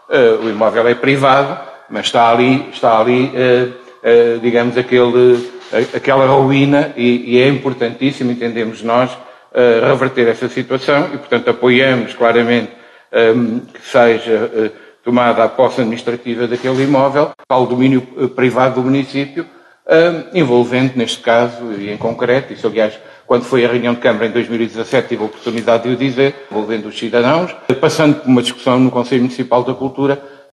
o imóvel é privado, mas está ali digamos, aquela ruína e é importantíssimo, entendemos nós, reverter essa situação e, portanto, apoiamos claramente que seja tomada a posse administrativa daquele imóvel ao domínio privado do município, envolvendo, neste caso, e em concreto, isso aliás, quando foi a reunião de Câmara em 2017, tive a oportunidade de o dizer, envolvendo os cidadãos, passando por uma discussão no Conselho Municipal da Cultura,